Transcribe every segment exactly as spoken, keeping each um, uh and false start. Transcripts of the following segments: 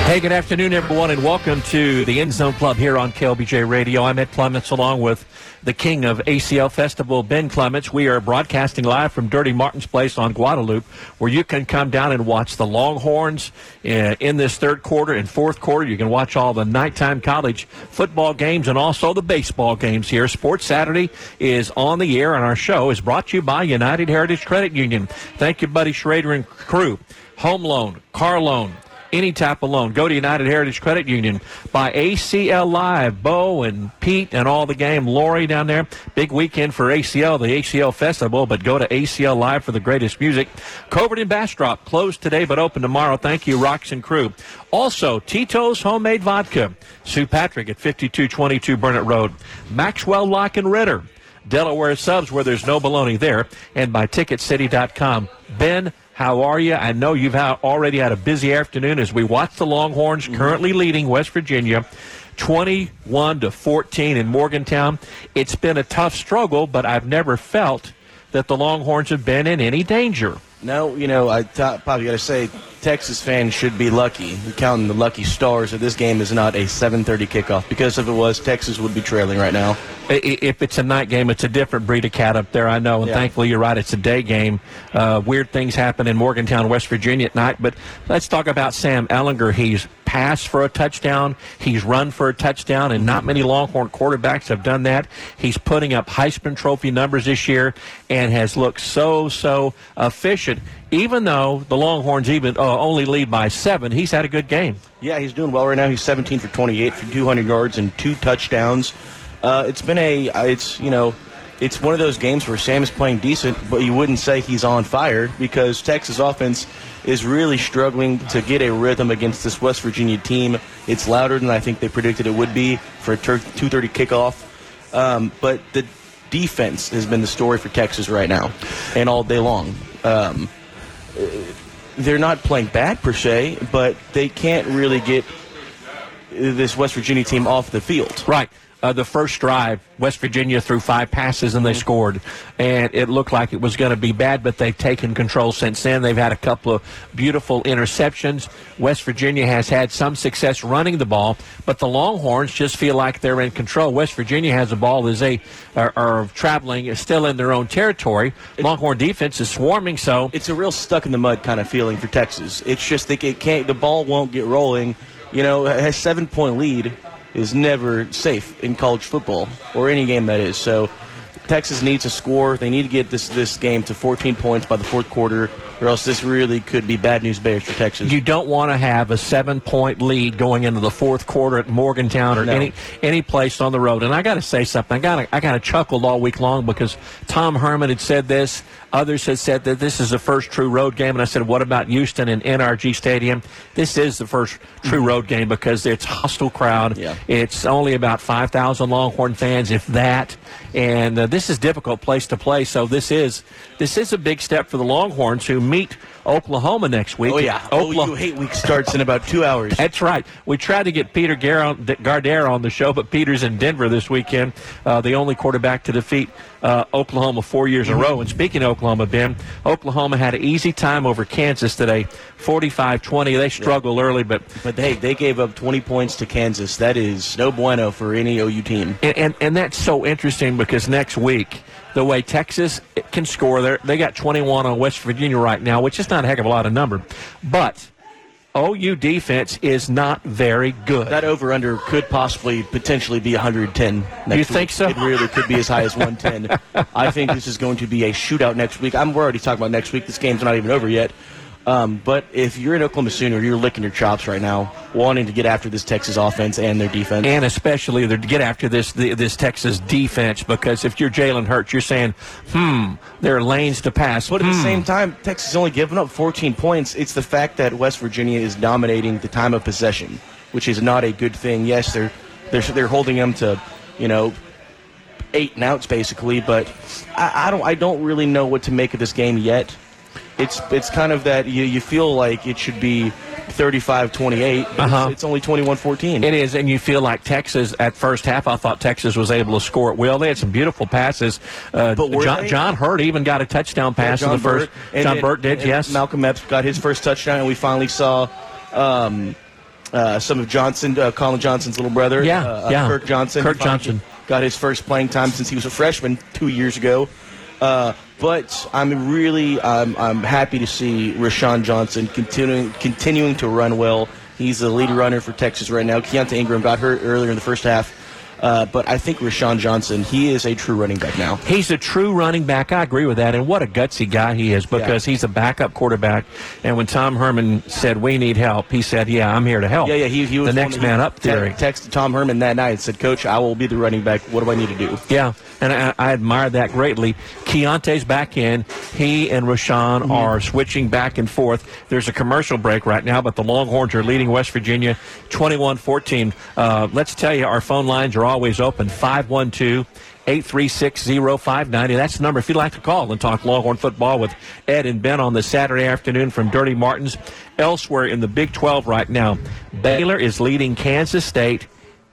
Hey, good afternoon, everyone, and welcome to the End Zone Club here on K L B J Radio. I'm Ed Clements, along with the king of A C L Festival, Ben Clements. We are broadcasting live from Dirty Martin's Place on Guadalupe, where you can come down and watch the Longhorns uh, in this third quarter and fourth quarter. You can watch all the nighttime college football games and also the baseball games here. Sports Saturday is on the air, and our show is brought to you by United Heritage Credit Union. Thank you, Buddy Schrader and crew. Home loan, car loan, any type of loan. Go to United Heritage Credit Union. By A C L Live, Bo and Pete and all the game. Lori down there. Big weekend for A C L, the A C L Festival, but go to A C L Live for the greatest music. Covert and Bastrop, closed today but open tomorrow. Thank you, Rox and crew. Also, Tito's Homemade Vodka. Sue Patrick at fifty-two twenty-two Burnett Road. Maxwell Lock and Ritter. Delaware Subs, where there's no baloney there. And by ticket city dot com. Ben, how are you? I know you've ha- already had a busy afternoon as we watch the Longhorns mm-hmm. currently leading West Virginia twenty-one to fourteen in Morgantown. It's been a tough struggle, but I've never felt that the Longhorns have been in any danger. No, you know, I th- probably got to say Texas fans should be lucky. We're counting the lucky stars that this game is not a seven thirty kickoff, because if it was, Texas would be trailing right now. If it's a night game, it's a different breed of cat up there, I know, and yeah. thankfully you're right, it's a day game. Uh, weird things happen in Morgantown, West Virginia at night, but let's talk about Sam Ehlinger. He's passed for a touchdown, he's run for a touchdown, and not many Longhorn quarterbacks have done that. He's putting up Heisman Trophy numbers this year and has looked so, so efficient. Even though the Longhorns even uh, only lead by seven, he's had a good game. Yeah, he's doing well right now. He's seventeen for twenty-eight for two hundred yards and two touchdowns. Uh, it's been a, it's, you know, it's one of those games where Sam is playing decent, but you wouldn't say he's on fire, because Texas offense is really struggling to get a rhythm against this West Virginia team. It's louder than I think they predicted it would be for a two thirty kickoff. Um, but the defense has been the story for Texas right now and all day long. Um, they're not playing bad per se, but they can't really get this West Virginia team off the field. Right. Uh, the first drive, West Virginia threw five passes and they scored, and it looked like it was going to be bad, but they've taken control since then. They've had a couple of beautiful interceptions. West Virginia has had some success running the ball, but the Longhorns just feel like they're in control. West Virginia has the ball as they are, are traveling, still in their own territory. It's, Longhorn defense is swarming, so it's a real stuck-in-the-mud kind of feeling for Texas. It's just that it can't, the ball won't get rolling. You know, a seven-point lead is never safe in college football, or any game that is. So Texas needs to score. They need to get this, this game to fourteen points by the fourth quarter, or else this really could be bad news bears for Texas. You don't want to have a seven-point lead going into the fourth quarter at Morgantown or no. any any place on the road. And I got to say something. I got I got chuckled all week long because Tom Herman had said this. Others had said that this is the first true road game. And I said, what about Houston and N R G Stadium? This is the first true road game because it's a hostile crowd. Yeah. It's only about five thousand Longhorn fans, if that. And uh, this is a difficult place to play. So this is this is a big step for the Longhorns, who meet Oklahoma next week. Oh, yeah. Oklahoma. O U hate week starts in about two hours. That's right. We tried to get Peter Gardere on the show, but Peter's in Denver this weekend, uh, the only quarterback to defeat uh, Oklahoma four years in a row. And speaking of Oklahoma, Ben, Oklahoma had an easy time over Kansas today, forty-five twenty. They struggled yeah. early, but... But, hey, they gave up twenty points to Kansas. That is no bueno for any O U team. And, and, and that's so interesting because next week, the way Texas can score, there, they got twenty-one on West Virginia right now, which is not a heck of a lot of number. But O U defense is not very good. That over-under could possibly, potentially be one hundred ten next week. You think so? It really could be as high as one ten. I think this is going to be a shootout next week. I'm we're already talking about next week. This game's not even over yet. Um, but if you're in Oklahoma Sooner, you're licking your chops right now, wanting to get after this Texas offense and their defense. And especially to get after this the, this Texas defense, because if you're Jalen Hurts, you're saying, hmm, there are lanes to pass. But at hmm. the same time, Texas is only giving up fourteen points. It's the fact that West Virginia is dominating the time of possession, which is not a good thing. Yes, they're they're, they're holding them to, you know, eight and outs basically, but I, I don't I don't really know what to make of this game yet. It's it's kind of that you, you feel like it should be thirty-five twenty-eight, but uh-huh. it's, it's only twenty-one fourteen. It is, and you feel like Texas, at first half, I thought Texas was able to score at will. They had some beautiful passes. Uh, but John, John Hurt even got a touchdown pass yeah, in the first. Burt. John and, Burt did, and yes. Malcolm Epps got his first touchdown, and we finally saw um, uh, some of Johnson, uh, Colin Johnson's little brother. Yeah, uh, yeah. Kirk Johnson. Kirk Johnson. Got his first playing time since he was a freshman two years ago. Uh, but I'm really I'm, I'm happy to see Rashawn Johnson continuing continuing to run well. He's the lead runner for Texas right now. Keontae Ingram got hurt earlier in the first half. Uh, but I think Rashawn Johnson, he is a true running back now. He's a true running back. I agree with that. And what a gutsy guy he is, because yeah. he's a backup quarterback. And when Tom Herman said, we need help, he said, yeah, I'm here to help. Yeah, yeah. He, he was the next man up theory. Te- texted Tom Herman that night and said, Coach, I will be the running back. What do I need to do? Yeah, and I, I admire that greatly. Keontae's back in. He and Rashawn mm-hmm. are switching back and forth. There's a commercial break right now, but the Longhorns are leading West Virginia twenty-one fourteen. Uh, let's tell you, our phone lines are always open. five one two, eight three six, zero five nine zero. That's the number if you'd like to call and talk Longhorn football with Ed and Ben on this Saturday afternoon from Dirty Martin's. Elsewhere in the Big twelve right now, Baylor is leading Kansas State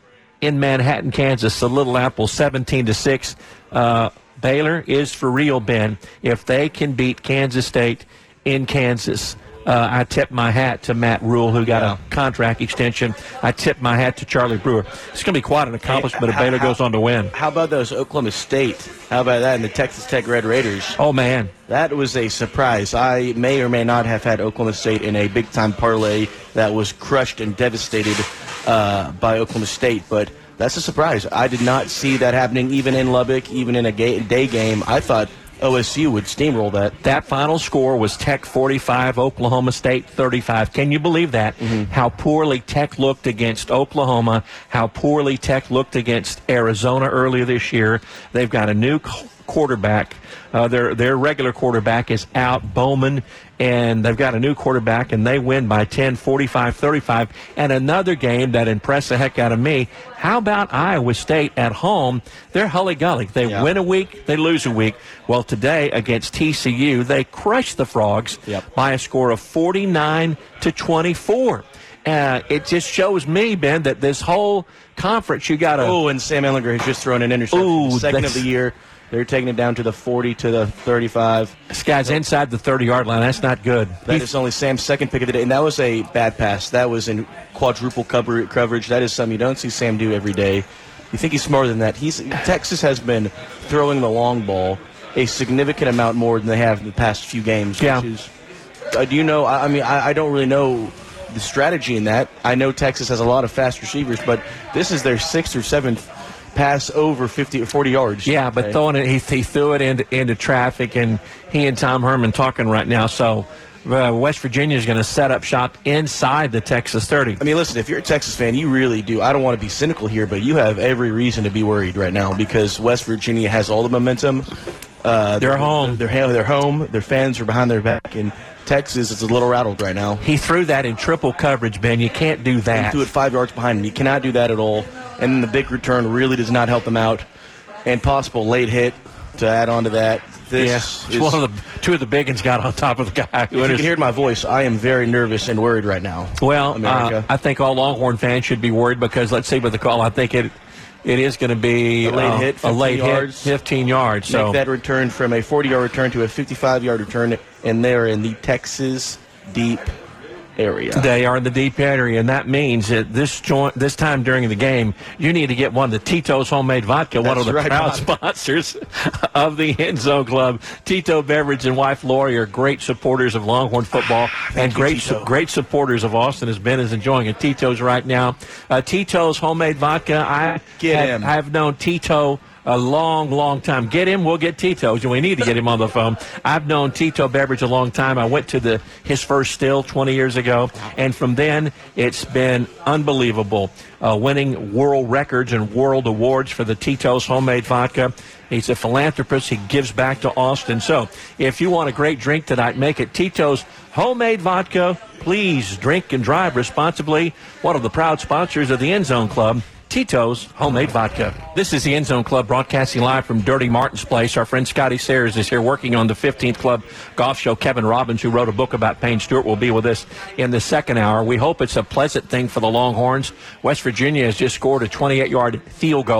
in Manhattan, Kansas. The Little Apple seventeen to six. Uh, Baylor is for real, Ben. If they can beat Kansas State in Kansas, Uh, I tip my hat to Matt Rule, who got yeah. a contract extension. I tip my hat to Charlie Brewer. It's going to be quite an accomplishment hey, if Baylor how, goes on to win. How about those Oklahoma State? How about that and the Texas Tech Red Raiders? Oh, man. That was a surprise. I may or may not have had Oklahoma State in a big-time parlay that was crushed and devastated uh, by Oklahoma State, but that's a surprise. I did not see that happening even in Lubbock, even in a ga- day game. I thought O S U would steamroll that. That final score was Tech forty-five, Oklahoma State thirty-five. Can you believe that? Mm-hmm. How poorly Tech looked against Oklahoma, how poorly Tech looked against Arizona earlier this year. They've got a new quarterback. Uh, their their regular quarterback is out, Bowman, and they've got a new quarterback, and they win by ten, forty-five thirty-five. And another game that impressed the heck out of me, how about Iowa State at home? They're hully-gully. They yeah. win a week, they lose a week. Well, today against T C U, they crushed the Frogs yep. by a score of forty-nine to twenty-four. Uh, it just shows me, Ben, that this whole conference, you got to... Oh, and Sam Ehlinger has just thrown an interception. Ooh, second of the year. They're taking it down to the forty to the thirty-five. This guy's inside the thirty-yard line. That's not good. That He's, is only Sam's second pick of the day, and that was a bad pass. That was in quadruple cover, coverage. That is something you don't see Sam do every day. You think he's smarter than that. He's Texas has been throwing the long ball a significant amount more than they have in the past few games. Yeah. Which is, uh, do you know, I, I mean, I, I don't really know the strategy in that. I know Texas has a lot of fast receivers, but this is their sixth or seventh pass over fifty or forty yards. Yeah, but okay. throwing it, he, he threw it into, into traffic, and he and Tom Herman talking right now. So uh, West Virginia is going to set up shop inside the Texas thirty. I mean, listen, if you're a Texas fan, you really do. I don't want to be cynical here, but you have every reason to be worried right now because West Virginia has all the momentum. Uh, they're, they're home. They're, they're, they're home. Their fans are behind their back, and Texas is a little rattled right now. He threw that in triple coverage, Ben. You can't do that. He threw it five yards behind him. You cannot do that at all. And then the big return really does not help them out. And possible late hit to add on to that. This yeah, is, one of the two of the big ones got on top of the guy. If you can hear my voice, I am very nervous and worried right now. Well, uh, I think all Longhorn fans should be worried because let's see what the call. I think it it is going to be a late uh, hit, a late yards, hit, fifteen yards. So make that return from a forty-yard return to a fifty-five-yard return, and they're in the Texas deep area. They are in the deep area, and that means that this joint, this time during the game, you need to get one of the Tito's Homemade Vodka, That's one of the right, proud Bob. sponsors of the End Zone Club. Tito Beverage and wife Lori are great supporters of Longhorn football and you, great Tito. su- great supporters of Austin, as Ben is enjoying it. Tito's right now. Uh, Tito's Homemade Vodka. I Get have, him. I've known Tito a long, long time. Get him, we'll get Tito's, and we need to get him on the phone. I've known Tito Beverage a long time. I went to the his first still twenty years ago, and from then it's been unbelievable, uh, winning world records and world awards for the Tito's Homemade Vodka. He's a philanthropist. He gives back to Austin. So if you want a great drink tonight, make it Tito's Homemade Vodka. Please drink and drive responsibly. One of the proud sponsors of the End Zone Club, Tito's Homemade Vodka. This is the End Zone Club broadcasting live from Dirty Martin's Place. Our friend Scotty Sayers is here working on the fifteenth Club Golf Show. Kevin Robbins, who wrote a book about Payne Stewart, will be with us in the second hour. We hope it's a pleasant thing for the Longhorns. West Virginia has just scored a twenty-eight-yard field goal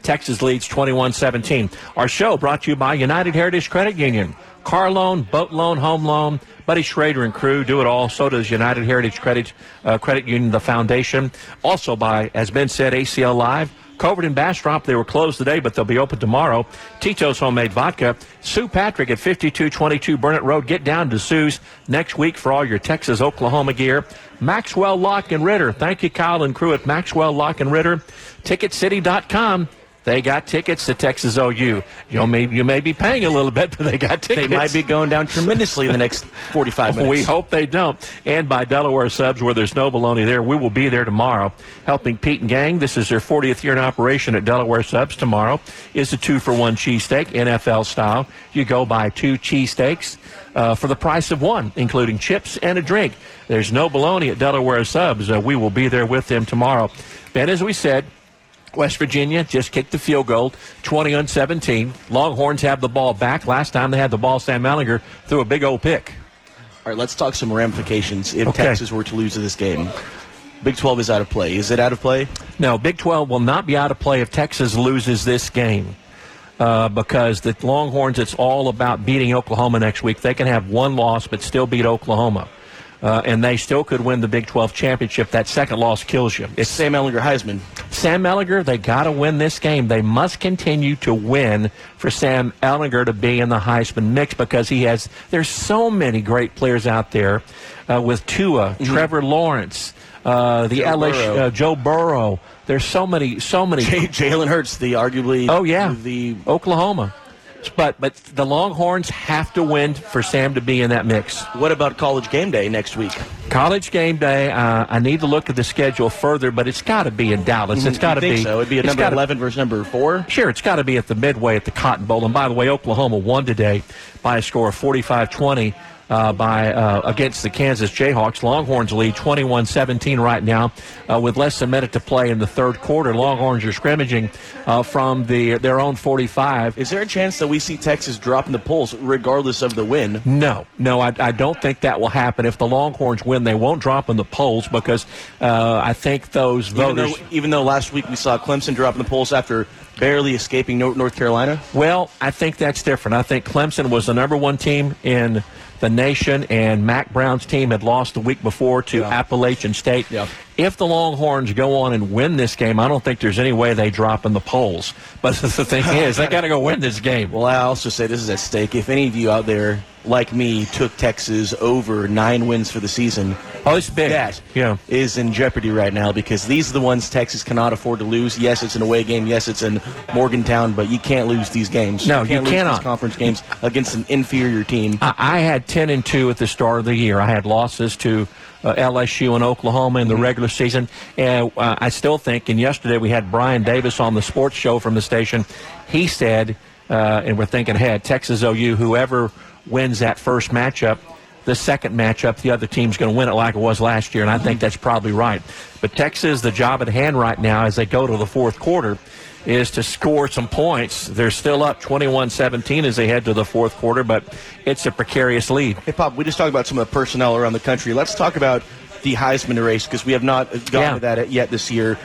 Texas leads twenty-one seventeen. Our show brought to you by United Heritage Credit Union. Car loan, boat loan, home loan. Buddy Schrader and crew do it all. So does United Heritage Credit uh, Credit Union, the foundation. Also by, as Ben said, A C L Live. Covert and Bastrop, they were closed today, but they'll be open tomorrow. Tito's Homemade Vodka. Sue Patrick at fifty-two twenty-two Burnett Road. Get down to Sue's next week for all your Texas, Oklahoma gear. Maxwell Lock and Ritter. Thank you, Kyle and crew at Maxwell Lock and Ritter. Ticket City dot com. They got tickets to Texas O U. You may, you may be paying a little bit, but they got tickets. They might be going down tremendously in the next forty-five minutes. We hope they don't. And by Delaware Subs, where there's no baloney there. We will be there tomorrow helping Pete and Gang. This is their fortieth year in operation at Delaware Subs. Tomorrow is a two-for-one cheesesteak, N F L style. You go buy two cheesesteaks uh, for the price of one, including chips and a drink. There's no baloney at Delaware Subs. Uh, we will be there with them tomorrow. Ben, as we said, West Virginia just kicked the field goal, twenty on seventeen. Longhorns have the ball back. Last time they had the ball, Sam Ehlinger threw a big old pick. All right, let's talk some ramifications if Okay. Texas were to lose this game. Big twelve is out of play. Is it out of play? No, Big twelve will not be out of play if Texas loses this game. Uh, because the Longhorns, it's all about beating Oklahoma next week. They can have one loss but still beat Oklahoma. Uh, and they still could win the Big twelve championship. That second loss kills you. It's Sam Ehlinger Heisman. Sam Ehlinger, they got to win this game. They must continue to win for Sam Ehlinger to be in the Heisman mix because he has. There's so many great players out there uh, with Tua, mm-hmm. Trevor Lawrence, uh, the Joe L S U, Burrow. uh, Joe Burrow. There's so many, so many. J- Jalen Hurts, the arguably. Oh yeah, the Oklahoma. But but the Longhorns have to win for Sam to be in that mix. What about College Game Day next week? College Game Day, uh, I need to look at the schedule further, but it's got to be in Dallas. It's got to be. be. So it'd be a it's number gotta, eleven versus number four. Sure, it's got to be at the Midway at the Cotton Bowl. And by the way, Oklahoma won today by a score of forty-five twenty. Uh, by uh, against the Kansas Jayhawks. Longhorns lead twenty-one seventeen right now uh, with less than a minute to play in the third quarter. Longhorns are scrimmaging uh, from the their own forty-five. Is there a chance that we see Texas dropping the polls regardless of the win? No, no, I, I don't think that will happen. If the Longhorns win, they won't drop in the polls because uh, I think those Even voters... though, even though last week we saw Clemson dropping the polls after barely escaping North Carolina? Well, I think that's different. I think Clemson was the number one team in the nation, and Mac Brown's team had lost the week before to yeah. Appalachian State. Yeah. If the Longhorns go on and win this game, I don't think there's any way they drop in the polls. But the thing is, they got to go win this game. Well, I also say this is at stake. If any of you out there, like me, took Texas over nine wins for the season, oh, it's big. That yeah. is in jeopardy right now because these are the ones Texas cannot afford to lose. Yes, it's an away game. Yes, it's in Morgantown, but you can't lose these games. No, you, can't you lose cannot. These conference games against an inferior team. I, I had ten and two at the start of the year. I had losses to uh, L S U and Oklahoma in the mm-hmm. regular season, and uh, I still think. And yesterday we had Brian Davis on the sports show from the station. He said, uh, and we're thinking ahead, Texas O U, whoever wins that first matchup, the second matchup, the other team's going to win it like it was last year, and I think that's probably right. But Texas, the job at hand right now as they go to the fourth quarter is to score some points. They're still up twenty-one seventeen as they head to the fourth quarter, but it's a precarious lead. Hey, Pop, we just talked about some of the personnel around the country. Let's talk about the Heisman race because we have not gotten yeah. to that yet this year.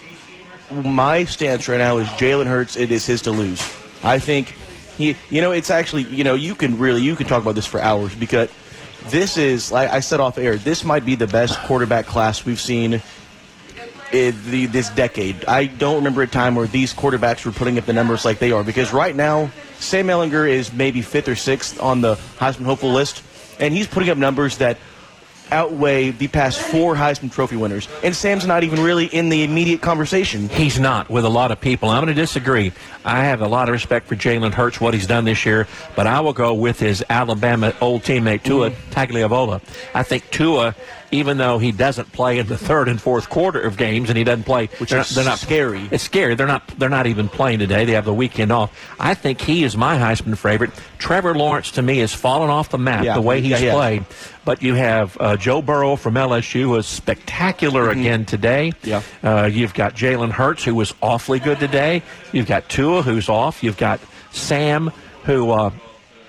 My stance right now is Jalen Hurts, it is his to lose. I think, he, you know, it's actually, you know, you can really, you can talk about this for hours because this is, like I said off air, this might be the best quarterback class we've seen in the, this decade. I don't remember a time where these quarterbacks were putting up the numbers like they are because right now, Sam Ehlinger is maybe fifth or sixth on the Heisman hopeful list, and he's putting up numbers that outweigh the past four Heisman Trophy winners. And Sam's not even really in the immediate conversation. He's not with a lot of people. I'm going to disagree. I have a lot of respect for Jalen Hurts, what he's done this year, but I will go with his Alabama old teammate, Tua mm-hmm. Tagovailoa. I think Tua, even though he doesn't play in the third and fourth quarter of games, and he doesn't play, which they're is not, they're not scary. It's scary. They're not. They're not even playing today. They have the weekend off. I think he is my Heisman favorite. Trevor Lawrence to me has fallen off the map yeah. the way he's yeah, played. But you have uh, Joe Burrow from L S U, who was spectacular mm-hmm. again today. Yeah. Uh, you've got Jalen Hurts, who was awfully good today. You've got Tua, who's off. You've got Sam, who uh,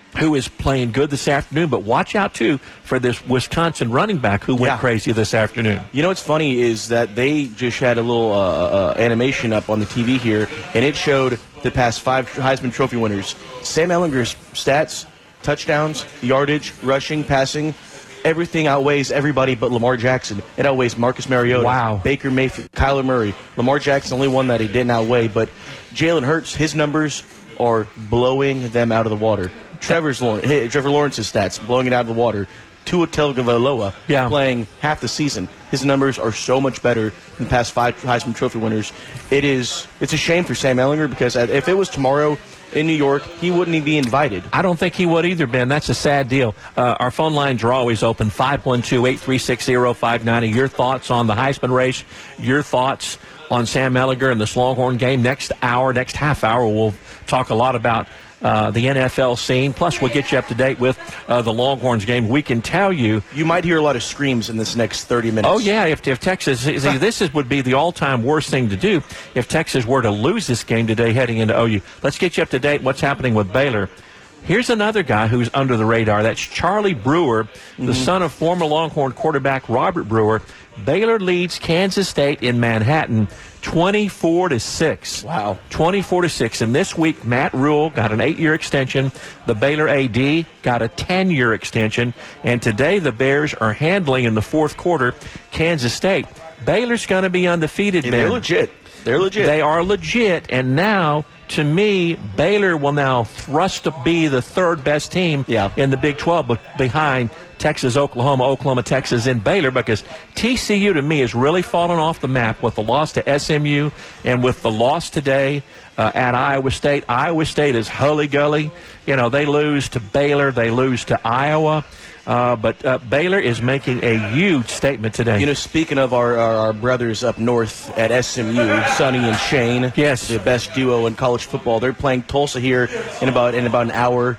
who is playing good this afternoon. But watch out, too, for this Wisconsin running back who went yeah. crazy this afternoon. You know what's funny is that they just had a little uh, uh, animation up on the T V here, and it showed the past five Heisman Trophy winners. Sam Ehlinger's stats, touchdowns, yardage, rushing, passing, everything outweighs everybody but Lamar Jackson. It outweighs Marcus Mariota, wow. Baker Mayfield, Kyler Murray. Lamar Jackson, the only one that he didn't outweigh, but Jalen Hurts, his numbers are blowing them out of the water. Trevor's hey, Trevor Lawrence's stats, blowing it out of the water. Tua Tagovailoa yeah. playing half the season. His numbers are so much better than the past five Heisman Trophy winners. It is, it's a shame for Sam Ehlinger because if it was tomorrow in New York, he wouldn't even be invited. I don't think he would either, Ben. That's a sad deal. Uh, our phone lines are always open, five one two, eight three six, zero five nine zero. Your thoughts on the Heisman race, your thoughts on Sam Ehlinger and this Longhorn game. Next hour, next half hour, we'll talk a lot about Uh, the N F L scene. Plus, we'll get you up to date with uh, the Longhorns game. We can tell you... You might hear a lot of screams in this next thirty minutes. Oh, yeah. If, if Texas... see, this is, would be the all-time worst thing to do if Texas were to lose this game today heading into O U. Let's get you up to date what's happening with Baylor. Here's another guy who's under the radar. That's Charlie Brewer, the mm-hmm. son of former Longhorn quarterback Robert Brewer. Baylor leads Kansas State in Manhattan twenty-four to six. Wow. twenty-four to six. And this week, Matt Rule got an eight-year extension. The Baylor A D got a ten-year extension. And today, the Bears are handling in the fourth quarter Kansas State. Baylor's going to be undefeated, yeah, man. They're legit. They're legit. They are legit. And now, to me, Baylor will now thrust to be the third best team yeah. in the Big twelve behind Texas, Oklahoma, Oklahoma, Texas, and Baylor, because T C U, to me, has really fallen off the map with the loss to S M U and with the loss today uh, at Iowa State. Iowa State is hully-gully. You know, they lose to Baylor. They lose to Iowa. Uh, but uh, Baylor is making a huge statement today. You know, speaking of our, our, our brothers up north at S M U, Sonny and Shane, yes, the best duo in college football, they're playing Tulsa here in about in about an hour.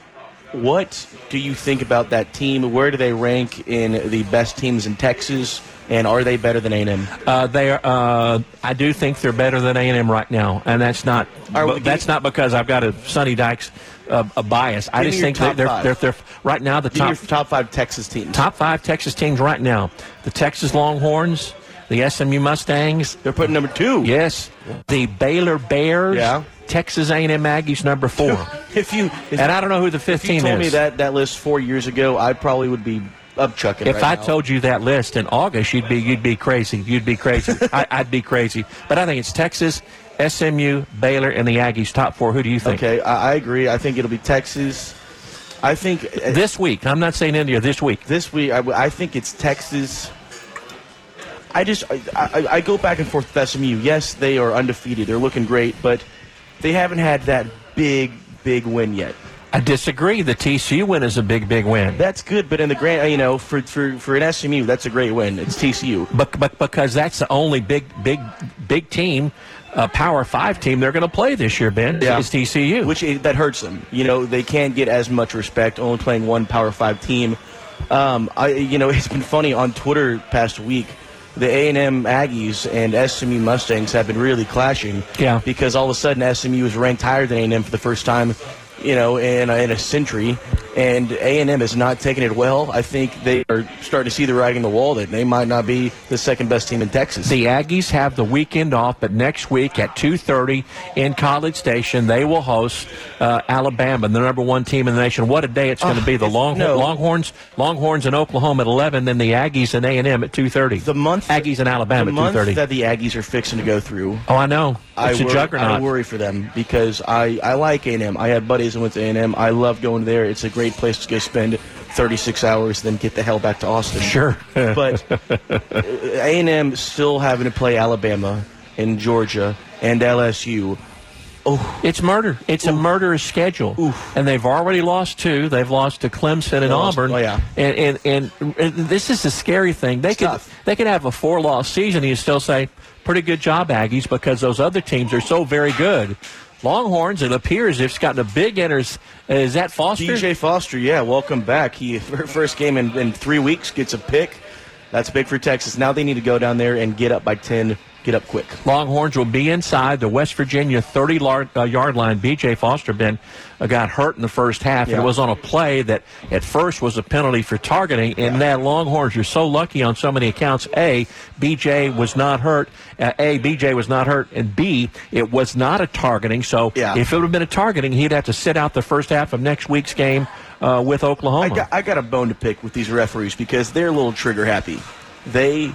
What do you think about that team? Where do they rank in the best teams in Texas? And are they better than A and M? Uh, they are. Uh, I do think they're better than A and M right now, and that's not. Are, that's not because I've got a Sonny Dykes uh, a bias. I just think that they're, they're they're right now the Give top me your top five Texas teams. Top five Texas teams right now: the Texas Longhorns, the S M U Mustangs. They're putting number two. Yes, the Baylor Bears. Yeah. Texas A and M Aggies number four. if you if, and I don't know who the fifth team is. If you told me that, that list four years ago, I probably would be upchucking. If right I now. told you that list in August, you'd be you'd be crazy. You'd be crazy. I, I'd be crazy. But I think it's Texas, S M U, Baylor, and the Aggies top four. Who do you think? Okay, I, I agree. I think it'll be Texas. I think uh, this week. I'm not saying India. This week. This week, I, I think it's Texas. I just I, I, I go back and forth with S M U. Yes, they are undefeated. They're looking great, but they haven't had that big, big win yet. I disagree. The T C U win is a big, big win. That's good, but in the grand, you know, for for, for an S M U, that's a great win. It's T C U. But, but because that's the only big, big, big team, uh, Power Five team they're going to play this year, Ben, yeah. is T C U. Which that hurts them. You know, they can't get as much respect only playing one Power Five team. Um, I, you know, it's been funny on Twitter past week. The A and M Aggies and S M U Mustangs have been really clashing. Yeah. Because all of a sudden S M U is ranked higher than A and M for the first time, you know, in a, in a century, and A and M is not taking it well. I think they are starting to see the writing on the wall that they might not be the second best team in Texas. The Aggies have the weekend off, but next week at two thirty in College Station, they will host uh, Alabama, the number one team in the nation. What a day it's going to uh, be. The Longhorn, no. Longhorns Longhorns in Oklahoma at eleven, then the Aggies and A and M at two thirty. The month Aggies and Alabama the at two thirty. The month that the Aggies are fixing to go through. Oh, I know. It's I a worry, juggernaut. I worry for them because I, I like A and M. I had buddies who went to A and M. I love going there. It's a great place to go spend thirty-six hours, then get the hell back to Austin. Sure. But A and M still having to play Alabama and Georgia and L S U. Oh, it's murder. It's Oof. a murderous schedule. Oof. And they've already lost two. They've lost to Clemson and lost, Auburn. Oh, yeah. And, and, and, and this is the scary thing. They it's could tough. they could have a four-loss season and you still say, pretty good job, Aggies, because those other teams are so very good. Longhorns, it appears, it's gotten a big enters. Is that Foster? D J Foster, yeah, welcome back. He first game in, in three weeks gets a pick. That's big for Texas. Now they need to go down there and get up by ten, get up quick. Longhorns will be inside the West Virginia thirty-yard line. B J Foster been, uh, got hurt in the first half. Yeah. And it was on a play that at first was a penalty for targeting, and yeah. that Longhorns are so lucky on so many accounts. A, B J was not hurt. Uh, A, B J was not hurt, and B, it was not a targeting. So yeah. if it would have been a targeting, he'd have to sit out the first half of next week's game uh, with Oklahoma. I got, I got a bone to pick with these referees because they're a little trigger happy. They...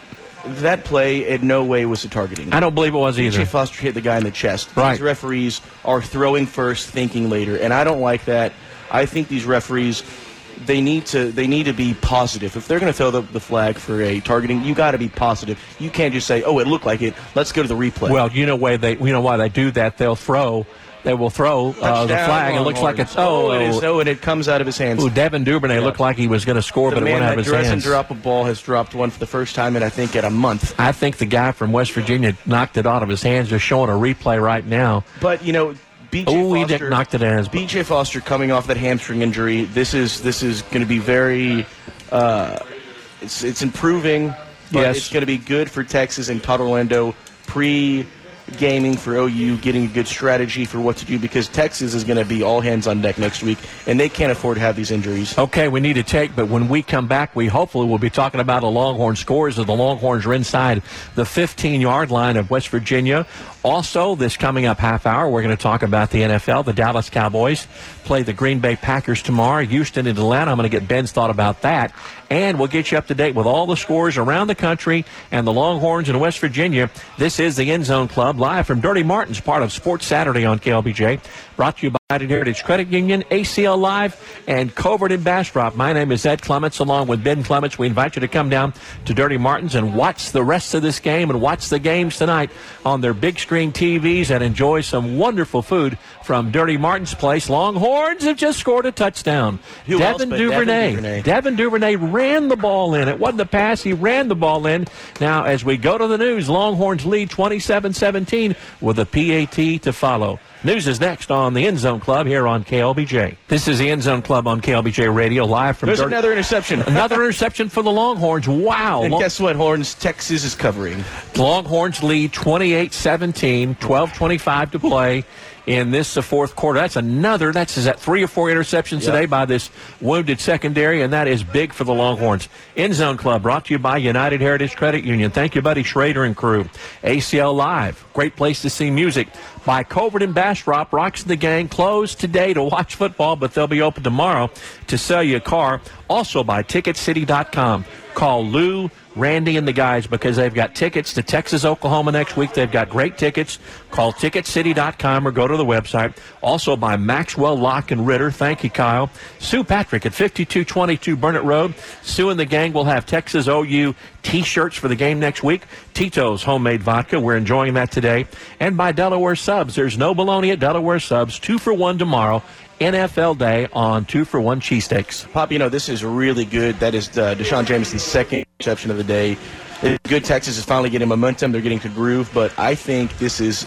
That play in no way was a targeting. I don't believe it was either. B J Foster hit the guy in the chest. Right. These referees are throwing first, thinking later, and I don't like that. I think these referees, they need to they need to be positive. If they're going to throw the, the flag for a targeting, you got to be positive. You can't just say, "Oh, it looked like it. Let's go to the replay." Well, you know why they you know why they do that? They'll throw. They will throw uh, the flag. It looks like it's oh, oh, it is oh, and it comes out of his hands. Ooh, Devin Duvernay yeah. looked like he was going to score, the but it went out of his hands. The man that drop a ball has dropped one for the first time in I think in a month. I think the guy from West Virginia knocked it out of his hands. Just showing a replay right now. But you know, B J Ooh, Foster he knocked it in. B J Foster coming off that hamstring injury. This is this is going to be very. Uh, it's it's improving. But yes. It's going to be good for Texas and Todd Orlando pre. Gaming for O U, getting a good strategy for what to do because Texas is going to be all hands on deck next week, and they can't afford to have these injuries. Okay, we need to take, but when we come back, we hopefully will be talking about the Longhorn scores as the Longhorns are inside the fifteen-yard line of West Virginia. Also, this coming up half hour, we're going to talk about the N F L. The Dallas Cowboys play the Green Bay Packers tomorrow. Houston and Atlanta. I'm going to get Ben's thought about that. And we'll get you up to date with all the scores around the country and the Longhorns in West Virginia. This is the End Zone Club, live from Dirty Martin's, part of Sports Saturday on K L B J. Brought to you by United Heritage Credit Union, A C L Live, and Covert and Bastrop. My name is Ed Clements, along with Ben Clements. We invite you to come down to Dirty Martin's and watch the rest of this game and watch the games tonight on their big screen T Vs and enjoy some wonderful food from Dirty Martin's place. Longhorns have just scored a touchdown. Who Devin else Duvernay. Devin Duvernay. Devin Duvernay ran the ball in. It wasn't a pass. He ran the ball in. Now, as we go to the news, Longhorns lead twenty-seven seventeen with a P A T to follow. News is next on the End Zone Club here on K L B J. This is the End Zone Club on K L B J Radio, live from There's Dirty- another interception. Another interception for the Longhorns. Wow. And Long- guess what, Horns? Texas is covering. Longhorns lead twenty-eight seventeen, twelve twenty-five to play in this uh, fourth quarter. That's another, that's is that three or four interceptions yep. today by this wounded secondary, and that is big for the Longhorns. End Zone Club brought to you by United Heritage Credit Union. Thank you, Buddy Schrader and crew. A C L Live, great place to see music. By Covert and Bastrop, Rocks and the Gang, closed today to watch football, but they'll be open tomorrow to sell you a car. Also by Ticket City dot com. Call Lou, Randy, and the guys because they've got tickets to Texas, Oklahoma next week. They've got great tickets. Call Ticket City dot com or go to the website. Also by Maxwell Lock and Ritter. Thank you, Kyle. Sue Patrick at fifty-two twenty-two Burnett Road. Sue and the gang will have Texas O U T-shirts for the game next week. Tito's Homemade Vodka. We're enjoying that today. And by Delaware Subs. There's no bologna at Delaware Subs. Two for one tomorrow. N F L Day on two for one cheesesteaks. Pop, you know, this is really good. That is uh, Deshaun Jameson's second interception of the day. It's good. Texas is finally getting momentum. They're getting to groove. But I think this is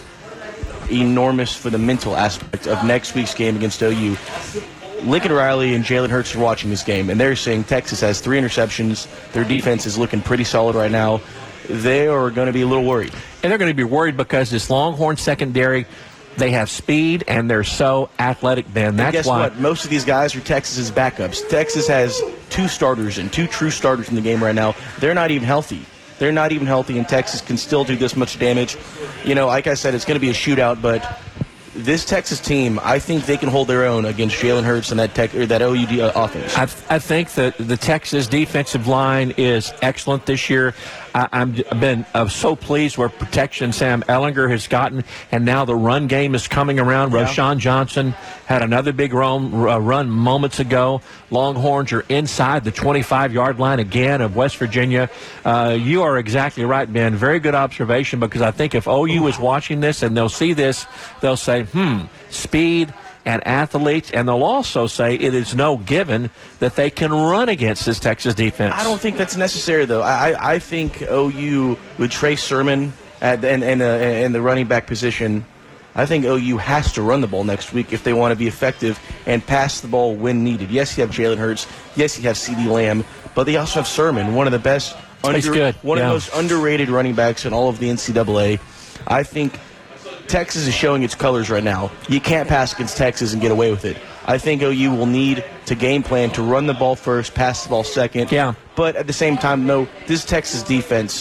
enormous for the mental aspect of next week's game against O U. Lincoln Riley and Jalen Hurts are watching this game, and they're saying Texas has three interceptions. Their defense is looking pretty solid right now. They are going to be a little worried. And they're going to be worried because this Longhorn secondary, they have speed, and they're so athletic, Ben. That's and guess why. what? Most of these guys are Texas's backups. Texas has two starters and two true starters in the game right now. They're not even healthy. They're not even healthy, and Texas can still do this much damage. You know, like I said, it's going to be a shootout, but this Texas team, I think they can hold their own against Jalen Hurts and that tech, or that O U D offense. I, I think that the Texas defensive line is excellent this year. I, I'm, I've been uh, so pleased where protection Sam Ehlinger has gotten, and now the run game is coming around. Yeah. Roshan Johnson had another big run, uh, run moments ago. Longhorns are inside the twenty-five-yard line again of West Virginia. Uh, you are exactly right, Ben. Very good observation, because I think if O U is watching this and they'll see this, they'll say, hmm, speed and athletes, and they'll also say it is no given that they can run against this Texas defense. I don't think that's necessary, though. I, I think O U with Trey Sermon at, and, and, uh, and the running back position, I think O U has to run the ball next week if they want to be effective and pass the ball when needed. Yes, you have Jalen Hurts. Yes, you have CeeDee Lamb. but they also have Sermon, one of the best, under, good. one yeah. of the most underrated running backs in all of the N C double A. I think Texas is showing its colors right now. You can't pass against Texas and get away with it. I think O U will need to game plan to run the ball first, pass the ball second. Yeah. But at the same time, no, this Texas defense,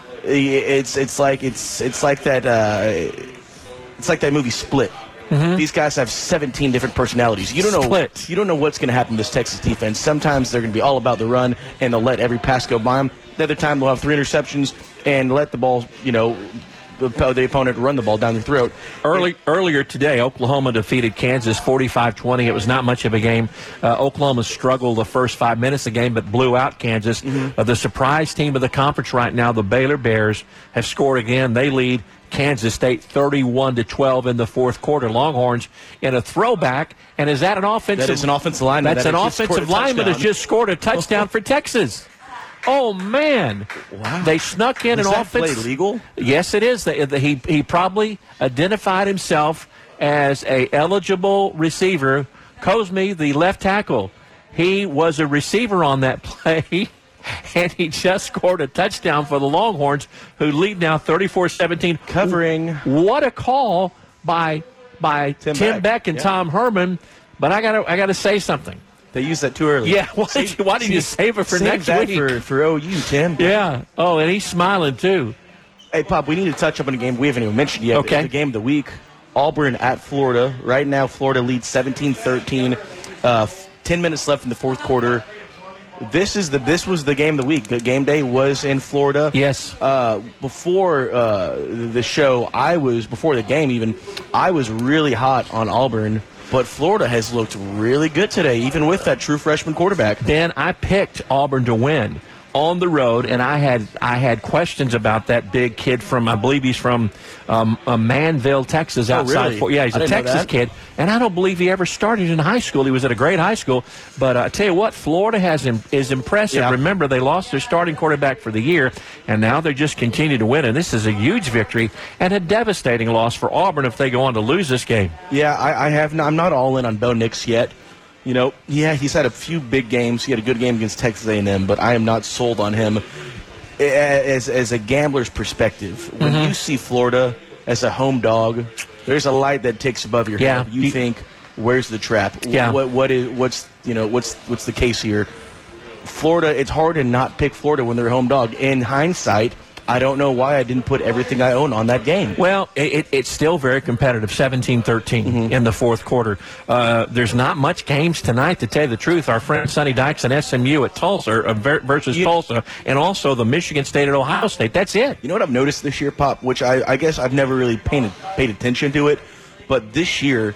it's it's like it's it's like that uh, it's like that movie Split. Mm-hmm. These guys have seventeen different personalities. You don't know Split. You don't know what's going to happen to this Texas defense. Sometimes they're going to be all about the run and they'll let every pass go by them. The other time they'll have three interceptions and let the ball, you know, the, the opponent run the ball down their throat. Early, earlier today, Oklahoma defeated Kansas forty-five twenty. It was not much of a game. Uh, Oklahoma struggled the first five minutes of the game, but blew out Kansas. Mm-hmm. Uh, the surprise team of the conference right now, the Baylor Bears, have scored again. They lead Kansas State thirty-one to twelve in the fourth quarter. Longhorns in a throwback, and is that an offensive? That is an offensive lineman. That's that an offensive lineman that just scored a touchdown for Texas. Oh man! Wow. They snuck in is an that offense. Play legal? Yes, it is. They, they, he he probably identified himself as a eligible receiver. Cosme, the left tackle, he was a receiver on that play. And he just scored a touchdown for the Longhorns, who lead now thirty-four seventeen. Covering. What a call by by Tim, Tim Beck. Beck and yeah. Tom Herman. But I gotta I gotta say something. They used that too early. Yeah, why did you, why did you save it for save next that week? For, for O U, Tim. Yeah. Oh, and he's smiling too. Hey, Pop, we need to touch up on a game we haven't even mentioned yet. Okay. The game of the week, Auburn at Florida. Right now, Florida leads seventeen thirteen. Uh, ten minutes left in the fourth quarter. This is the this was the game of the week. The game day was in Florida. Yes. Uh, before uh, the show, I was before the game even. I was really hot on Auburn, but Florida has looked really good today, even with that true freshman quarterback. Ben, I picked Auburn to win on the road, and I had I had questions about that big kid from, I believe he's from um, uh, Manville, Texas, outside. Oh, really? Fort, yeah, he's I a didn't know Texas that. kid, and I don't believe he ever started in high school. He was at a great high school, but uh, I tell you what, Florida has im- is impressive. Yeah. Remember, they lost their starting quarterback for the year, and now they just continue to win, and this is a huge victory and a devastating loss for Auburn if they go on to lose this game. Yeah, I, I have. Not, I'm not all in on Bo Nix yet. You know, yeah, he's had a few big games. He had a good game against Texas A and M, but I am not sold on him as as a gambler's perspective. When mm-hmm. you see Florida as a home dog, there's a light that ticks above your yeah. head. You, you think, where's the trap? Yeah. What what is what's you know what's what's the case here? Florida, it's hard to not pick Florida when they're a home dog. In hindsight, I don't know why I didn't put everything I own on that game. Well, it, it's still very competitive, seventeen thirteen mm-hmm. in the fourth quarter. Uh, there's not much games tonight, to tell you the truth. Our friend Sonny Dykes and S M U at Tulsa uh, versus you, Tulsa, and also the Michigan State at Ohio State. That's it. You know what I've noticed this year, Pop, which I, I guess I've never really paid, paid attention to it, but this year,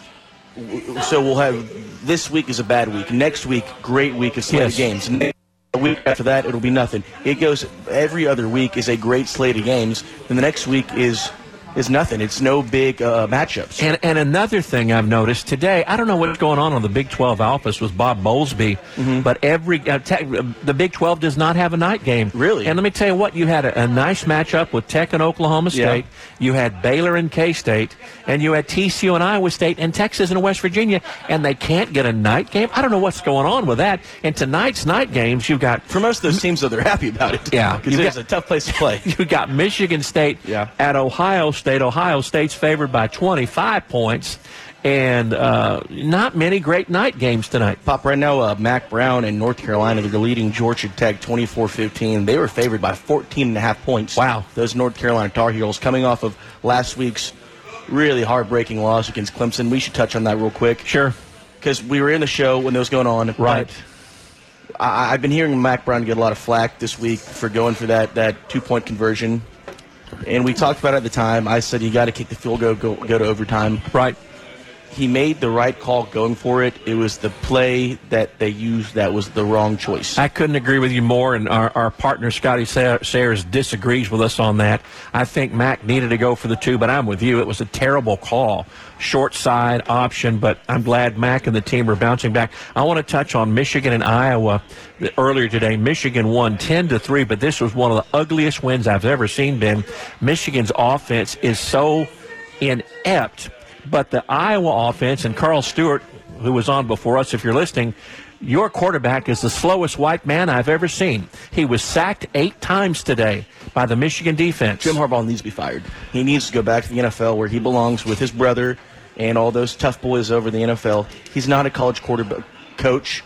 so we'll have, this week is a bad week. Next week, great week of slate yes. of games. A week after that, it'll be nothing. It goes every other week is a great slate of games, and the next week is is nothing. It's no big uh, matchups. And and another thing I've noticed today, I don't know what's going on on the Big twelve office with Bob Bowlesby, mm-hmm. but every uh, te- the Big twelve does not have a night game. Really? And let me tell you what, you had a, a nice matchup with Tech and Oklahoma State. Yeah. You had Baylor and K-State, and you had T C U and Iowa State, and Texas and West Virginia, and they can't get a night game. I don't know what's going on with that. And tonight's night games, you've got... For most of those teams, though, they're happy about it. Yeah. Because it's a tough place to play. You got Michigan State yeah. at Ohio State. Ohio State's favored by twenty-five points, and uh, not many great night games tonight. Pop, right now, uh, Mac Brown and North Carolina, they're leading Georgia Tech twenty-four fifteen. They were favored by fourteen and a half points. Wow. Those North Carolina Tar Heels coming off of last week's really heartbreaking loss against Clemson. We should touch on that real quick. Sure. Because we were in the show when that was going on. Right. I, I've been hearing Mac Brown get a lot of flack this week for going for that, that two-point conversion. And we talked about it at the time. I said you got to kick the field goal, go, go to overtime. Right. He made the right call going for it. It was the play that they used that was the wrong choice. I couldn't agree with you more, and our, our partner Scotty Sayers disagrees with us on that. I think Mac needed to go for the two, but I'm with you. It was a terrible call. Short side option, but I'm glad Mac and the team are bouncing back. I want to touch on Michigan and Iowa. Earlier today, Michigan won ten to three, but this was one of the ugliest wins I've ever seen, Ben. Michigan's offense is so inept. But the Iowa offense, and Carl Stewart, who was on before us, if you're listening, Your quarterback is the slowest white man I've ever seen. He was sacked eight times today by the Michigan defense. Jim Harbaugh needs to be fired. He needs to go back to the N F L where he belongs with his brother and all those tough boys over the N F L. He's not a college quarterback coach.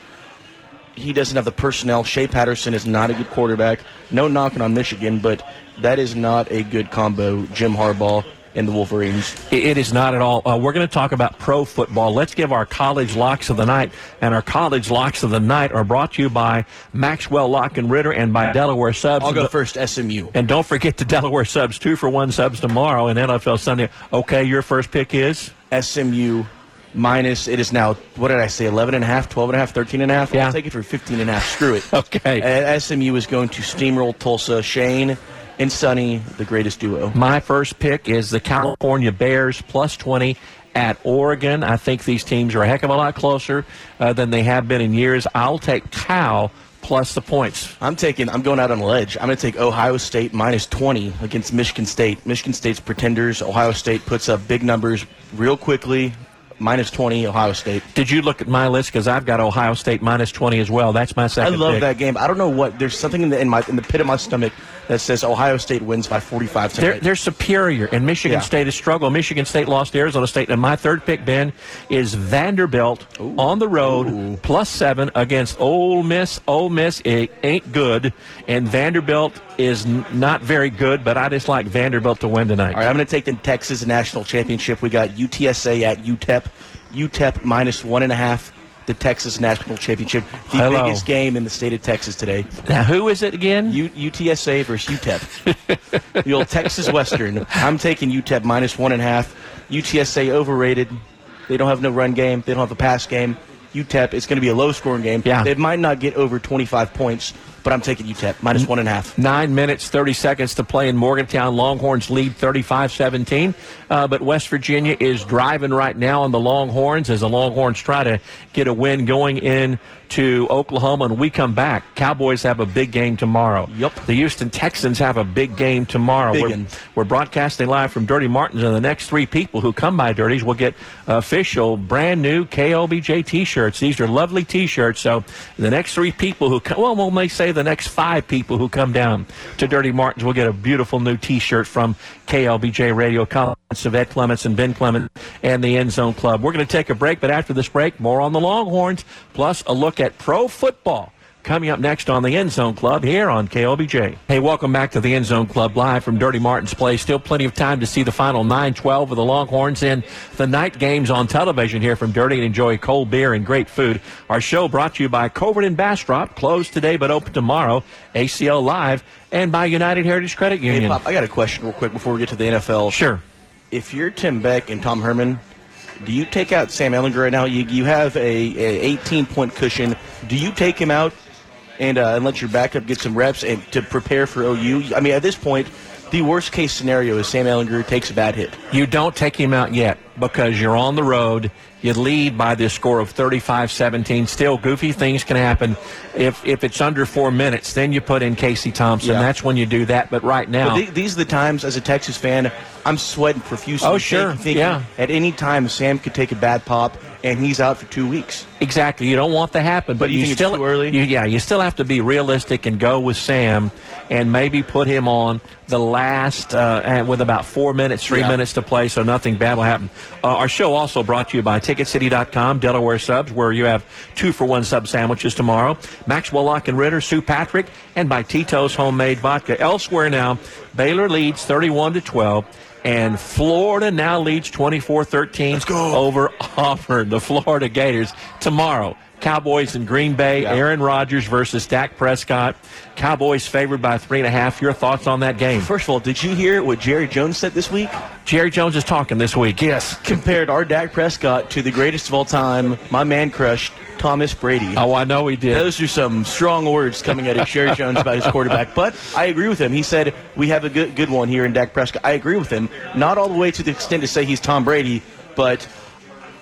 He doesn't have the personnel. Shea Patterson is not a good quarterback. No knocking on Michigan, but that is not a good combo, Jim Harbaugh and the Wolverines. It is not at all. Uh, we're going to talk about pro football. Let's give our college locks of the night. And our college locks of the night are brought to you by Maxwell Lock and Ritter and by Delaware Subs. I'll go first, S M U. And don't forget the Delaware Subs, two for one subs tomorrow in N F L Sunday. Okay, your first pick is? S M U minus, it is now, what did I say, eleven and a half, twelve and a half, thirteen and a half? Yeah. I'll take it for fifteen and a half. Screw it. Okay. Uh, S M U is going to steamroll Tulsa. Shane and Sonny, the greatest duo. My first pick is the California Bears plus twenty at Oregon. I think these teams are a heck of a lot closer uh, than they have been in years. I'll take Cal plus the points. I'm taking. I'm going out on a ledge. I'm going to take Ohio State minus twenty against Michigan State. Michigan State's pretenders. Ohio State puts up big numbers real quickly. Minus twenty, Ohio State. Did you look at my list? Because I've got Ohio State minus twenty as well. That's my second I love pick. that game. I don't know what. There's something in the in my in the pit of my stomach that says Ohio State wins by forty-five tonight. They're, they're superior, and Michigan Yeah. State has struggled. Michigan State lost to Arizona State. And my third pick, Ben, is Vanderbilt Ooh. on the road, Ooh. plus seven against Ole Miss. Ole Miss it ain't good, and Vanderbilt is n- not very good, but I just like Vanderbilt to win tonight. All right, I'm going to take the Texas National Championship. We got U T S A at U T E P. U T E P minus one and a half. The Texas National Championship, the Hello. biggest game in the state of Texas today. Now, who is it again? U- UTSA versus U T E P. The old Texas Western. I'm taking U T E P minus one and a half. U T S A overrated. They don't have no run game. They don't have a pass game. U T E P, it's going to be a low-scoring game. Yeah. They might not get over twenty-five points, but I'm taking U T E P minus one and a half. Nine minutes, thirty seconds to play in Morgantown. Longhorns lead thirty-five seventeen. Uh, but West Virginia is driving right now on the Longhorns as the Longhorns try to get a win going in to Oklahoma. And we come back. Cowboys have a big game tomorrow. Yep. The Houston Texans have a big game tomorrow. Big We're, one. we're broadcasting live from Dirty Martin's, and the next three people who come by Dirty's will get official brand new K L B J T-shirts. These are lovely T-shirts. So the next three people who come, well, we may say the next five people who come down to Dirty Martin's will get a beautiful new T-shirt from K L B J Radio. Colin Savette Clements and Ben Clement and the End Zone Club. We're going to take a break, but after this break, more on the Longhorns, plus a look at pro football. Coming up next on the End Zone Club here on K L B J. Hey, welcome back to the End Zone Club live from Dirty Martin's Place. Still plenty of time to see the final nine twelve of the Longhorns and the night games on television here from Dirty and enjoy cold beer and great food. Our show brought to you by Covert and Bastrop, closed today but open tomorrow, A C L Live, and by United Heritage Credit Union. Hey, Pop, I got a question real quick before we get to the N F L. Sure. If you're Tim Beck and Tom Herman, do you take out Sam Ehlinger right now? You, you have a, a eighteen-point cushion. Do you take him out and, uh, and let your backup get some reps and to prepare for O U? I mean, at this point, the worst-case scenario is Sam Ehlinger takes a bad hit. You don't take him out yet because you're on the road. You lead by this score of thirty-five seventeen. Still, goofy things can happen. If if it's under four minutes, then you put in Casey Thompson. Yeah. That's when you do that. But right now, But th- these are the times, as a Texas fan, I'm sweating profusely. Oh, sure. Thinking Yeah. At any time, Sam could take a bad pop, and he's out for two weeks. exactly, you don't want that to happen. But you think it's still, too early? You, yeah, you still have to be realistic and go with Sam, and maybe put him on the last uh, and with about four minutes, three Yeah. minutes to play, so nothing bad will happen. Uh, our show also brought to you by Ticket City dot com, Delaware Subs, where you have two for one sub sandwiches tomorrow. Maxwell Lock and Ritter, Sue Patrick, and by Tito's Homemade Vodka. Elsewhere now, Baylor leads thirty-one to twelve. And Florida now leads twenty-four thirteen Let's go. over Auburn, the Florida Gators. Tomorrow, Cowboys in Green Bay, Yeah. Aaron Rodgers versus Dak Prescott. Cowboys favored by three and a half. Your thoughts on that game? First of all, did you hear what Jerry Jones said this week? Jerry Jones is talking this week, yes. Compared our Dak Prescott to the greatest of all time, my man crush, Thomas Brady. Oh, I know he did. Those are some strong words coming out of Jerry Jones about his quarterback. But I agree with him. He said, we have a good good one here in Dak Prescott. I agree with him. Not all the way to the extent to say he's Tom Brady, but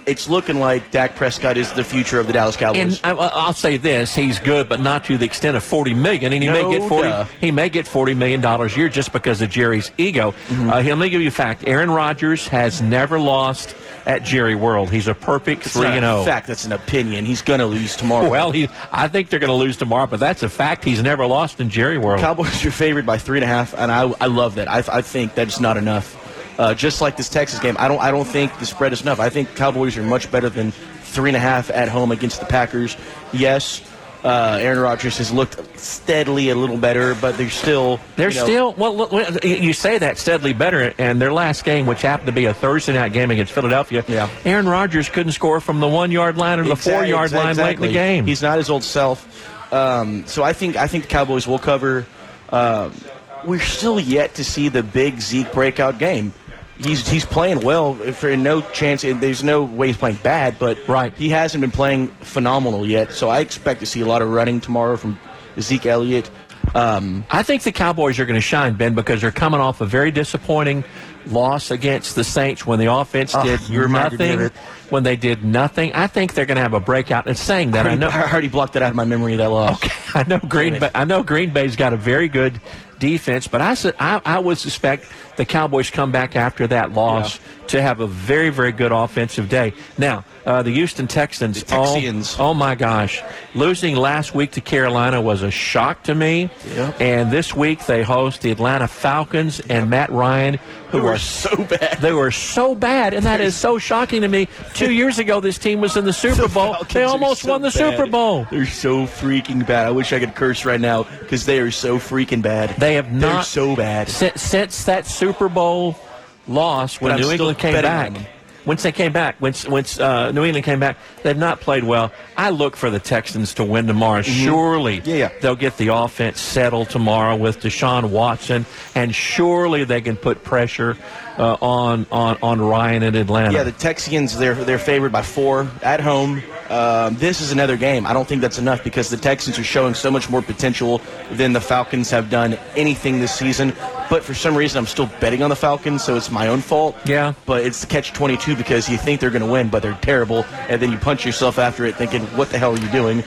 it's looking like Dak Prescott is the future of the Dallas Cowboys. And I, I'll say this: he's good, but not to the extent of forty million dollars. And he no may get forty. Duh. He may get forty million dollars a year just because of Jerry's ego. Mm-hmm. Uh, let me give you a fact: Aaron Rodgers has never lost at Jerry World. He's a perfect three and zero. In fact, that's an opinion. He's going to lose tomorrow. Well, he, I think they're going to lose tomorrow, but that's a fact. He's never lost in Jerry World. Cowboys are favored by three and a half, and I, I love that. I, I think that's not enough. Uh, just like this Texas game, I don't I don't think the spread is enough. I think Cowboys are much better than three and a half at home against the Packers. Yes, uh, Aaron Rodgers has looked steadily a little better, but they're still they're you know, still well. Look, you say that steadily better, and their last game, which happened to be a Thursday night game against Philadelphia, yeah. Aaron Rodgers couldn't score from the one yard line or the exactly, four yard line exactly. late in the game. He's not his old self. Um, so I think I think the Cowboys will cover. Um, we're still yet to see the big Zeke breakout game. He's he's playing well. For no chance, there's no way he's playing bad, but right. he hasn't been playing phenomenal yet. So I expect to see a lot of running tomorrow from Zeke Elliott. Um, I think the Cowboys are going to shine, Ben, because they're coming off a very disappointing loss against the Saints when the offense oh, did nothing. When they did nothing, I think they're going to have a breakout. And saying that, I, already, I know I already blocked that out of my memory. That loss. Okay, I know Green Bay. I know Green Bay's got a very good defense, but I said I, I would suspect the Cowboys come back after that loss yeah. to have a very, very good offensive day. Now, uh, the Houston Texans. The Texians. Oh, oh my gosh, losing last week to Carolina was a shock to me. Yep. And this week they host the Atlanta Falcons and yep. Matt Ryan, who they were are so bad. They were so bad, and that is so shocking to me. Two years ago, this team was in the Super Bowl. The they almost so won the bad. Super Bowl. They're so freaking bad. I wish I could curse right now because they are so freaking bad. They have not. They're so bad. Since, since that Super Bowl loss when New England came back. Once they came back, once, once uh, New England came back, they've not played well. I look for the Texans to win tomorrow. Mm-hmm. Surely yeah, yeah. they'll get the offense settled tomorrow with Deshaun Watson, and surely they can put pressure uh, on, on on Ryan in Atlanta. Yeah, the Texans, they're, they're favored by four at home. Um, this is another game. I don't think that's enough because the Texans are showing so much more potential than the Falcons have done anything this season. But for some reason, I'm still betting on the Falcons, so it's my own fault. Yeah. But it's the catch twenty-two because you think they're going to win, but they're terrible, and then you punch yourself after it thinking, what the hell are you doing?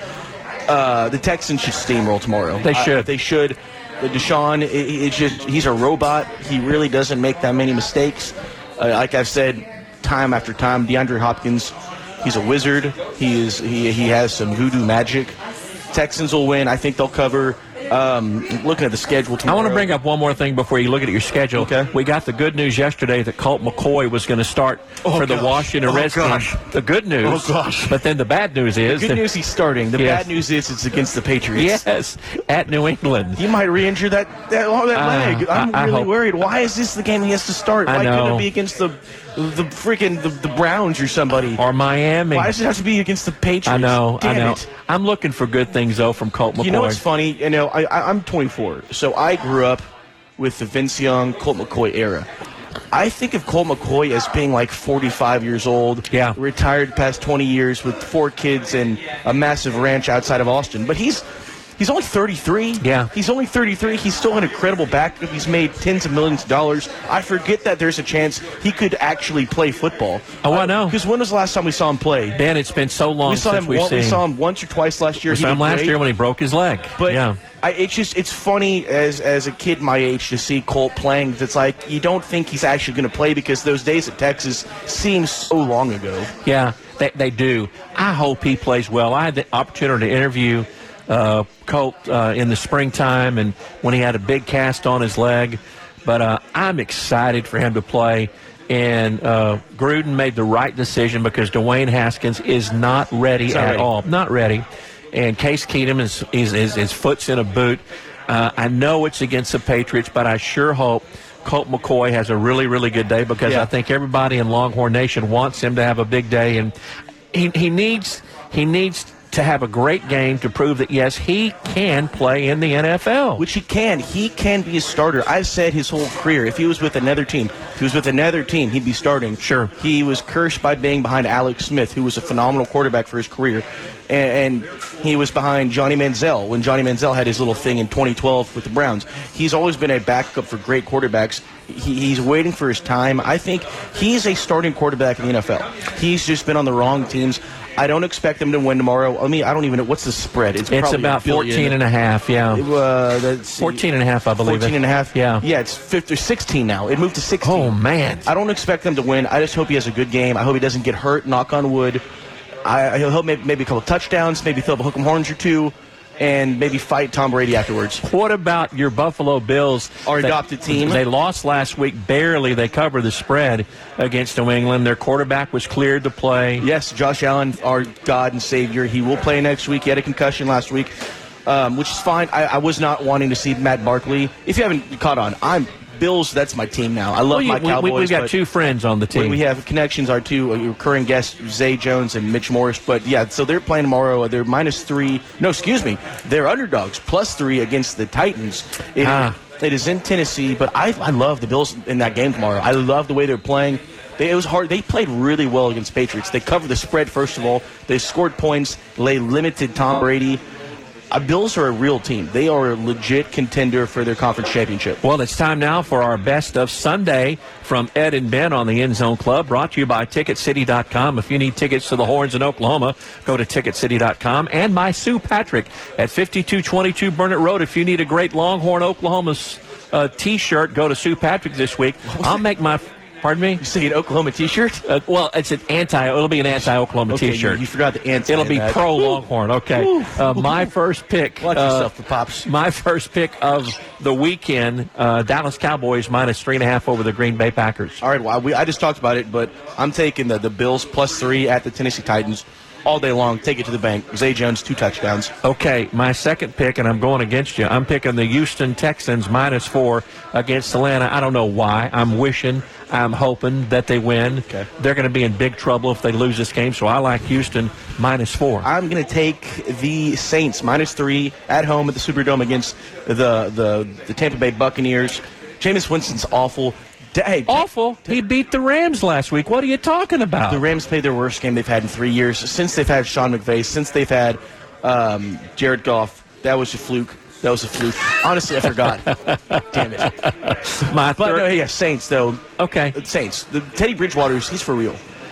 Uh, the Texans should steamroll tomorrow. They should. Uh, they should. The Deshaun, it, it's just he's a robot. He really doesn't make that many mistakes. Uh, like I've said time after time, DeAndre Hopkins, he's a wizard. He is. He he has some voodoo magic. Texans will win. I think they'll cover. Um, looking at the schedule tomorrow. I want to bring up one more thing before you look at your schedule. Okay. We got the good news yesterday that Colt McCoy was going to start oh, for the gosh. Washington oh, Redskins. Gosh. The good news. Oh, gosh. But then the bad news is. The good that, news he's starting. The yes. bad news is it's against the Patriots. Yes, at New England. He might re-injure that, that, oh, that uh, leg. I'm I, I really hope. worried. Why is this the game he has to start? I Why know. couldn't it be against the the freaking the, the Browns or somebody? Or Miami. Why does it have to be against the Patriots? I know, Damn I know. It. I'm looking for good things, though, from Colt McCoy. You know what's funny? You know, I, I, I'm twenty-four, so I grew up with the Vince Young, Colt McCoy era. I think of Colt McCoy as being like forty-five years old, yeah. retired past twenty years with four kids and a massive ranch outside of Austin. But he's he's only thirty-three. Yeah. He's only thirty-three. He's still an incredible backup. He's made tens of millions of dollars. I forget that there's a chance he could actually play football. Oh, I know. Because when was the last time we saw him play? Ben, it's been so long we saw since him we've one, seen We saw him once or twice last year. We he saw him did last great. year when he broke his leg. But yeah. I, it's just it's funny as as a kid my age to see Colt playing. It's like you don't think he's actually going to play because those days at Texas seem so long ago. Yeah, they, they do. I hope he plays well. I had the opportunity to interview uh, Colt uh, in the springtime and when he had a big cast on his leg. But uh, I'm excited for him to play. And uh, Gruden made the right decision because Dwayne Haskins is not ready not at ready. all. Not ready. And Case Keenum is, is, is his foot's in a boot. Uh, I know it's against the Patriots, but I sure hope Colt McCoy has a really, really good day because yeah. I think everybody in Longhorn Nation wants him to have a big day, and he he needs he needs to have a great game to prove that, yes, he can play in the N F L. Which he can. He can be a starter. I've said his whole career, if he was with another team, if he was with another team, he'd be starting. Sure. He was cursed by being behind Alex Smith, who was a phenomenal quarterback for his career. And, and he was behind Johnny Manziel when Johnny Manziel had his little thing in twenty twelve with the Browns. He's always been a backup for great quarterbacks. He, he's waiting for his time. I think he's a starting quarterback in the N F L. He's just been on the wrong teams. I don't expect them to win tomorrow. I mean, I don't even know. What's the spread? It's, it's about fourteen and a half, yeah. Uh, that's, fourteen and a half, I believe. fourteen and a half? Yeah. Yeah, it's fifteen, sixteen now. It moved to sixteen. Oh, man. I don't expect them to win. I just hope he has a good game. I hope he doesn't get hurt, knock on wood. I, he'll maybe, maybe a couple touchdowns, maybe throw up a hook 'em horns or two, and maybe fight Tom Brady afterwards. What about your Buffalo Bills? Our adopted team. They lost last week. Barely. They covered the spread against New England. Their quarterback was cleared to play. Yes, Josh Allen, our God and Savior. He will play next week. He had a concussion last week, um, which is fine. I, I was not wanting to see Matt Barkley. If you haven't caught on, I'm Bills, that's my team now. I love well, you, my Cowboys. We, we've got two friends on the team. We have connections, our two recurring guests, Zay Jones and Mitch Morris. But, yeah, so they're playing tomorrow. They're minus three. No, excuse me. They're underdogs, plus three against the Titans. It, ah. it is in Tennessee, but I, I love the Bills in that game tomorrow. I love the way they're playing. They, it was hard. They played really well against Patriots. They covered the spread, first of all. They scored points. They limited Tom Brady. Uh, Bills are a real team. They are a legit contender for their conference championship. Well, it's time now for our Best of Sunday from Ed and Ben on the End Zone Club, brought to you by Ticket City dot com. If you need tickets to the Horns in Oklahoma, go to Ticket City dot com. And my Sue Patrick at fifty-two twenty-two Burnett Road. If you need a great Longhorn Oklahoma uh, T-shirt, go to Sue Patrick this week. I'll make my... Pardon me? You say an Oklahoma T-shirt? Uh, well, it's an anti. It'll be an anti-Oklahoma okay, T-shirt. You, you forgot the anti. It'll be pro Longhorn. Okay. Uh, my first pick. Watch uh, yourself, the pops. My first pick of the weekend: uh, Dallas Cowboys minus three and a half over the Green Bay Packers. All right. Well, we, I just talked about it, but I'm taking the the Bills plus three at the Tennessee Titans all day long. Take it to the bank. Zay Jones, two touchdowns. Okay, my second pick, and I'm going against you. I'm picking the Houston Texans minus four against Atlanta. I don't know why. I'm wishing, I'm hoping that they win. Okay. They're going to be in big trouble if they lose this game, so I like Houston minus four. I'm going to take the Saints minus three at home at the Superdome against the, the, the Tampa Bay Buccaneers. Jameis Winston's awful. Hey, Awful. He beat the Rams last week. What are you talking about? The Rams played their worst game they've had in three years. Since they've had Sean McVay, since they've had um, Jared Goff, that was a fluke. That was a fluke. Honestly, I forgot. Damn it. My but third... no, yeah, Saints, though. Okay. Saints. The, Teddy Bridgewater's, he's for real.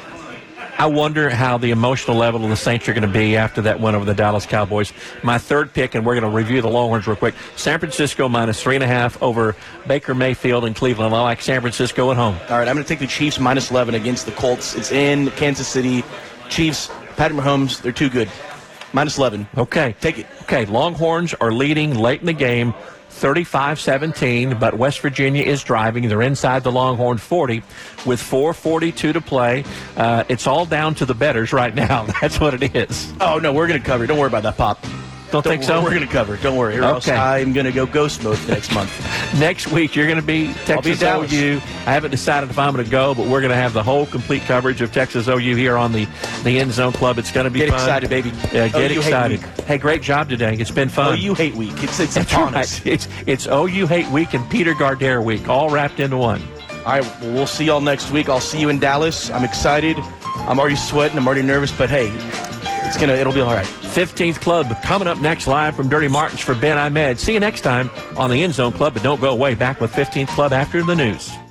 I wonder how the emotional level of the Saints are going to be after that win over the Dallas Cowboys. My third pick, and we're going to review the Longhorns real quick. San Francisco minus three and a half over Baker Mayfield in Cleveland. I like San Francisco at home. All right, I'm going to take the Chiefs minus eleven against the Colts. It's in Kansas City. Chiefs, Patrick Mahomes, they're too good. Minus eleven. Okay. Take it. Okay, Longhorns are leading late in the game, thirty-five seventeen, but West Virginia is driving. They're inside the Longhorn forty with four forty-two to play. Uh, it's all down to the bettors right now. That's what it is. Oh, no, we're going to cover. Don't worry about that, Pop. Don't, Don't think so? We're going to cover. Don't worry. Or else Okay. I'm going to go ghost mode next month. Next week, you're going to be Texas be O U. I haven't decided if I'm going to go, but we're going to have the whole complete coverage of Texas O U here on the, the End Zone Club. It's going to be Get fun. excited, baby. Yeah, get O U excited. Hate Week. Hey, great job today. It's been fun. Oh, you hate week. It's, it's That's upon right. us. It's, it's O U Hate Week and Peter Gardere Week, all wrapped into one. All right, well, we'll see y'all next week. I'll see you in Dallas. I'm excited. I'm already sweating. I'm already nervous, but hey, it's gonna it'll be all right. fifteenth Club coming up next live from Dirty Martins for Ben Ahmed. See you next time on the End Zone Club, but don't go away. Back with fifteenth Club after the news.